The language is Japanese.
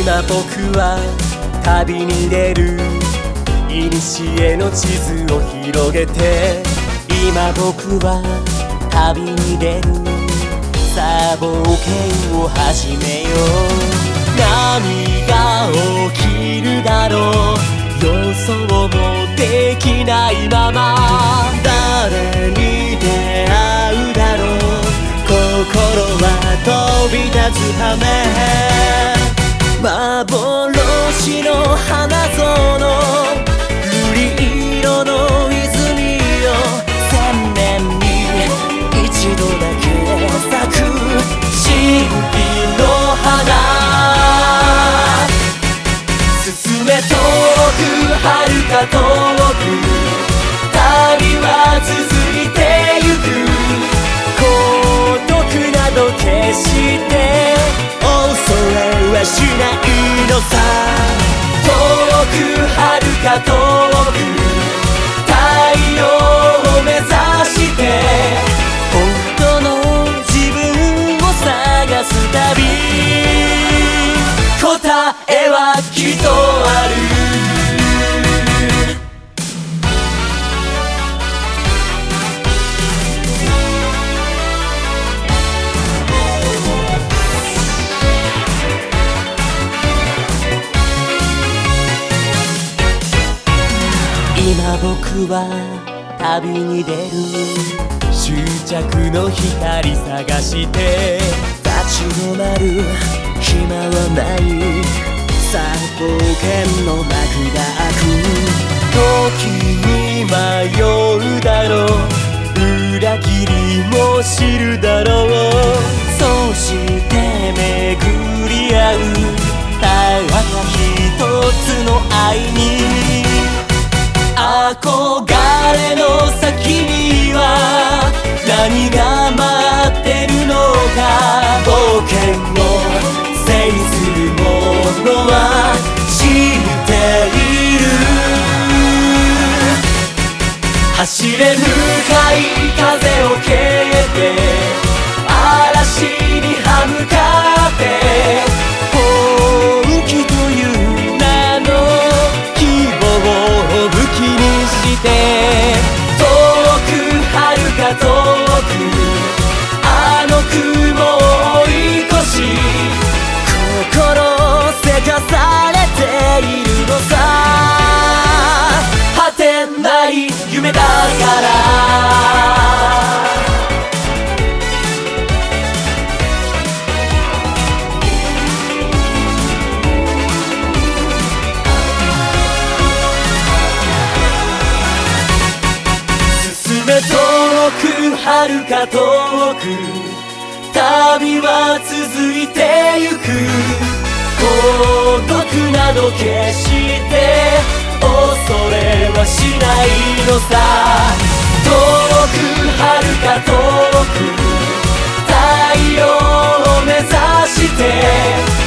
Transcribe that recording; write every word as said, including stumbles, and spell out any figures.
今僕は旅に出る。古の地図を広げて今僕は旅に出る。さあ冒険を始めよう。何が起きるだろう。予想もできないまま誰に出会うだろう。心は飛び立つ羽幻の花園。瑠璃色の泉よ千年に一度だけ咲く神秘の花。進め遠く遥か遠く旅は続いてゆく。孤独など決して恐れはしないのさ。遠く遥か遠く太陽を目指して本当の自分を探す旅。答えはきっとある。今僕は旅に出る。終着の光探して立ち止まる暇はない。さあ冒険の幕が開く。時に迷うだろう。裏切りも知るだろう。そして巡り合うたった一つの愛に。憧れの先には何が待ってるのか。冒険を制する者は知っている。走れ向かい風を蹴って嵐に歯向かって本気という名の希望を武器にして遠く遥か遠くあの雲を追い越し心せかされているのさ。果てない夢だから遠く遥か遠く旅は続いてゆく。孤独など決して恐れはしないのさ。遠く遥か遠く太陽を目指して